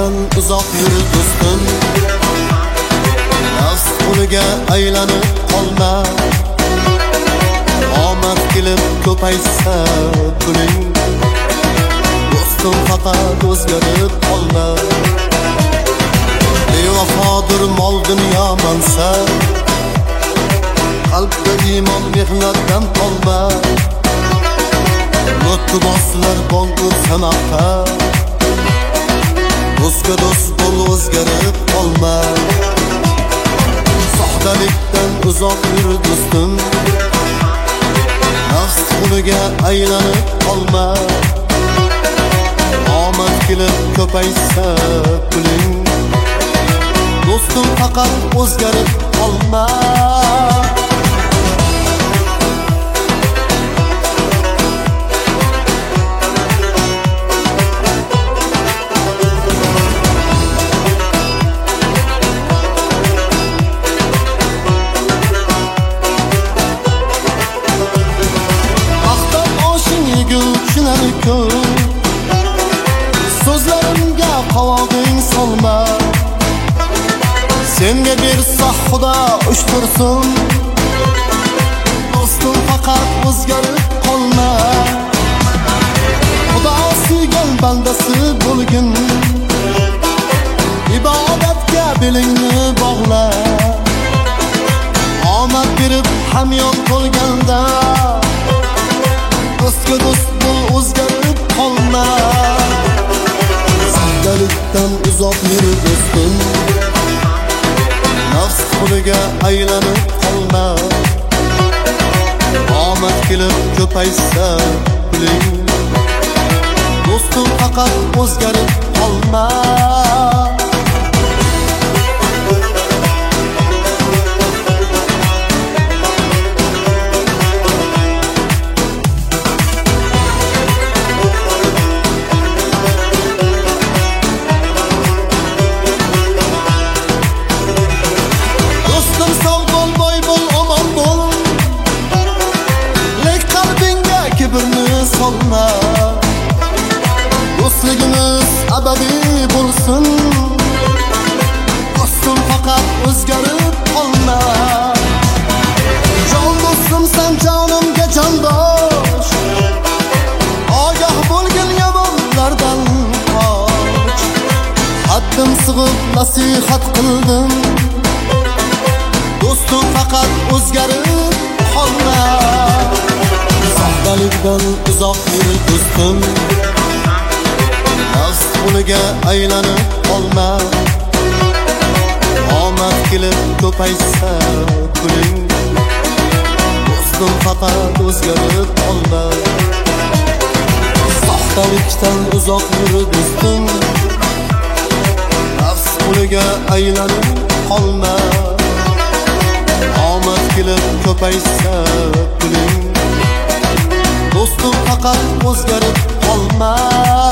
Soxtalikdan uzoq yur do'stim, nafs quliga aylanib qolma. Omad kelib ko'paysa puling, do'stim faqat o'zgarib qolma. Bevafodir mol dunyo mansab, qalbda iymon mehnatdan qolma. Mutboslar bongur sanoqqa, do'stga do'st bo'l, o'zgarib qolma. Soxtalikdan uzoq yur do'stim, nafs quliga aylanib qolma. Omad kelib ko'paysa puling, do'stim faqat o'zgarib qolma. So'zlarimga qovog'ing solma, senga bersa Xudo ushtursin, do'stim faqat o'zgarib qolma. Xudo suygan bandasi bo'lgin, ibodatga belingni bog'la. Omad berib hamyon bo'lganda, do'stga do'st bo'l, o'zgarib qolma. Soxtalikdan uzoq yur do'stim, nafs quliga aylanib qolma. Omad kelib ko'paysa puling, do'stim faqat o'zgarib qolma. Do'stligimiz abadiy bo'lsin, do'stim faqat o'zgarib qolma. Jon do'stim sen jonimga jondosh, ogoh bo'lgin yomonlardan qoch. Haddim sig'ib nasihat qildim, do'stim faqat o'zgarib qolma. Soxtalikdan uzoq yur do'stim, nafs quliga aylanib qolma. Omad kelib ko'paysa puling, do'stim faqat o'zgarib qolma. Soxtalikdan uzoq yur do'stim, nafs quliga aylanib qolma. Omad kelib ko'paysa puling, do'stim faqat o'zgarib qolma.